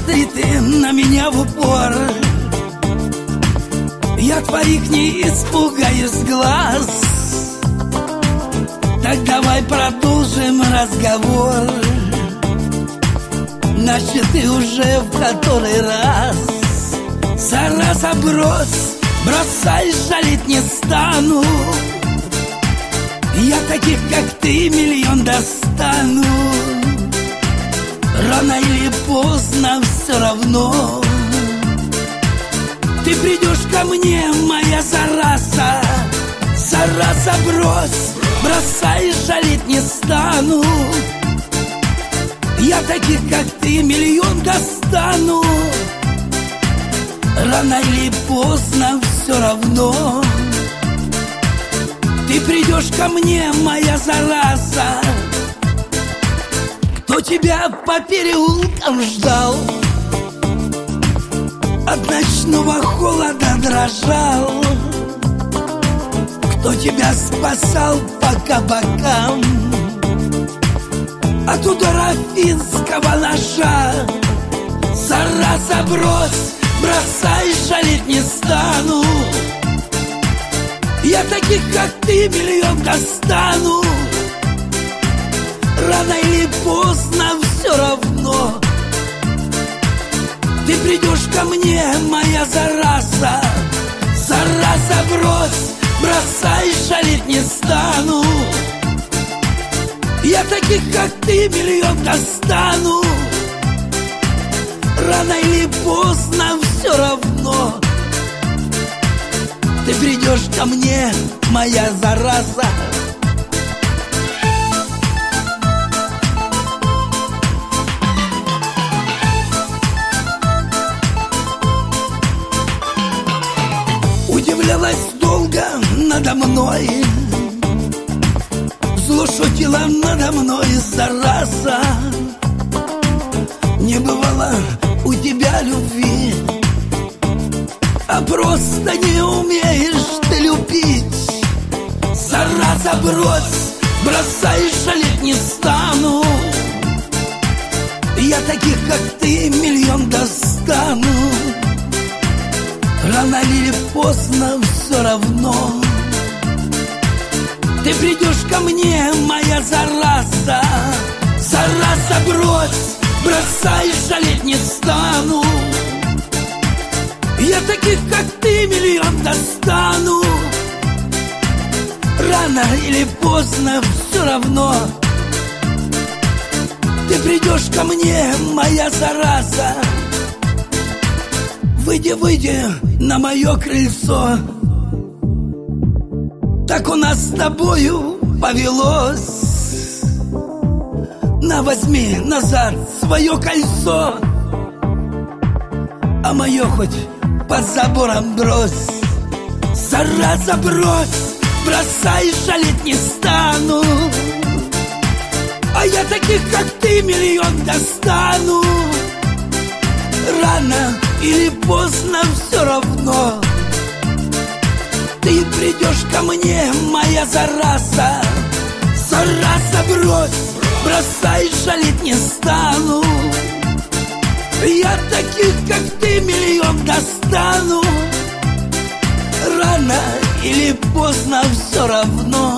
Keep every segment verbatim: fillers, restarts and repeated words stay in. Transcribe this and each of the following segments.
Посмотри ты на меня в упор, я твоих не испугаюсь глаз. Так давай продолжим разговор, начал ты уже в который раз. Зараза, брось, бросай, жалеть не стану. Я таких, как ты, миллион достану. Рано или поздно все равно ты придешь ко мне, моя зараза. Зараза, брось, бросай, жалеть не стану. Я таких, как ты, миллион достану. Рано или поздно все равно ты придешь ко мне, моя зараза. Кто тебя по переулкам ждал, от ночного холода дрожал, кто тебя спасал по кабакам от удара финского ножа. Зараза, брось, бросай, жалеть не стану. Я таких, как ты, миллион достану. Рано или поздно все равно ты придешь ко мне, моя зараза. Зараза, брось, бросай, жалеть не стану. Я таких, как ты, миллион достану. Рано или поздно все равно ты придешь ко мне, моя зараза. Удивлялась долго надо мной, зло шутила надо мной, зараза. Не бывало у тебя любви, а просто не умеешь ты любить. Зараза, брось, бросай, жалеть не стану. Я таких, как ты, миллион достану. Рано или поздно все равно ты придешь ко мне, моя зараза. Зараза, брось, бросай, жалеть не стану. Я таких, как ты, миллион достану. Рано или поздно все равно ты придешь ко мне, моя зараза. Выйди, выйди на мое крыльцо, так у нас с тобою повелось. На, возьми назад свое кольцо, а мое хоть под забором брось. Зараза, брось, бросай, жалеть не стану. А я таких, как ты, миллион достану. Рано или поздно все равно ты придешь ко мне, моя зараза. Зараза, брось, бросай, жалеть не стану. Я таких, как ты, миллион достану. Рано или поздно все равно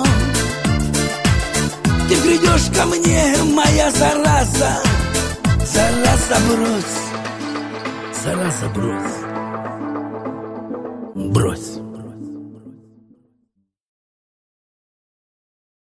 ты придешь ко мне, моя зараза. Зараза, брось, зараза, брось, брось.